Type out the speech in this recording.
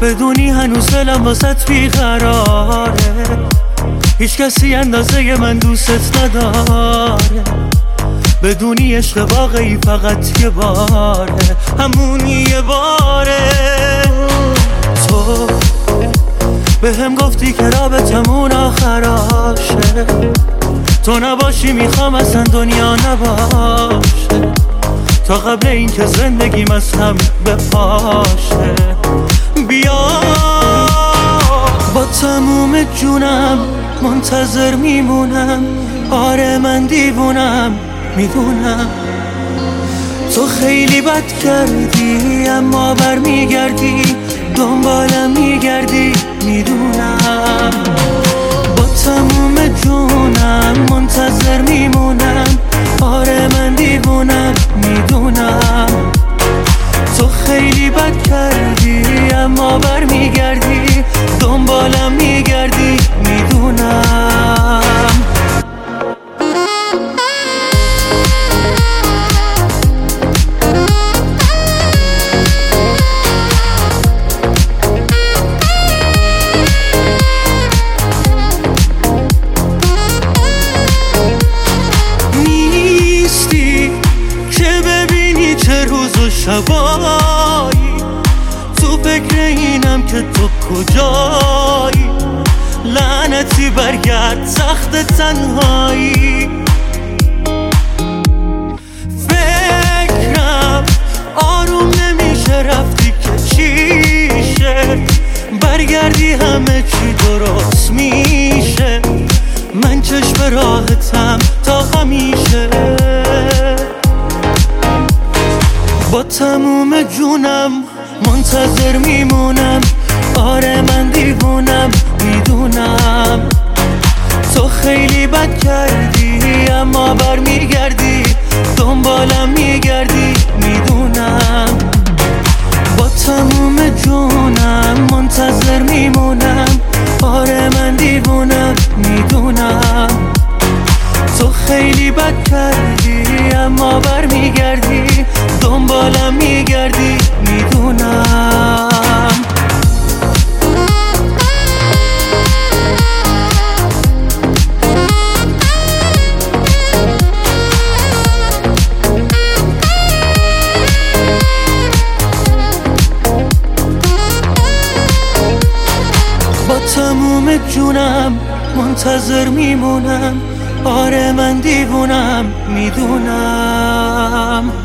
بدونی هنوز دلم واسط بیقراره، هیچ کسی اندازه من دوست نداره. بدونی عشق واقعی فقط یه باره، همون یه باره. تو به هم گفتی که رابطمون آخراشه، تو نباشی میخوام اصلا دنیا نباشه، تا قبل این که زندگیم از هم بپاشه. بیا با تموم جونم منتظر میمونم، آره من دیوونم میدونم. تو خیلی بد کردی اما برمیگردی، دنبالم میگردی میدونم. با تموم جونم منتظر میمونم، آره من دیوونم میدونم. تو خیلی بد کردی اما برمیگردی، دنبالم میگردی میدونم. شبایی تو فکر اینم که تو کجایی، لعنتی برگرد سخت تنهایی. فکرم آروم نمیشه، رفتی که چیشه، برگردی همه چی درست میشه. من چشم راحتم تا همیشه، با تموم جونم منتظر میمونم، آره من دیوونم میدونم. تو خیلی بد کردی اما برمیگردی، دنبالم میگردی میدونم. با تموم جونم منتظر میمونم، آره من دیوونم میدونم. تو خیلی بد کردی اما برمیگردی، دنبالم میگردی میدونم. با تموم جونم منتظر میمونم، آره من دیوونم میدونم.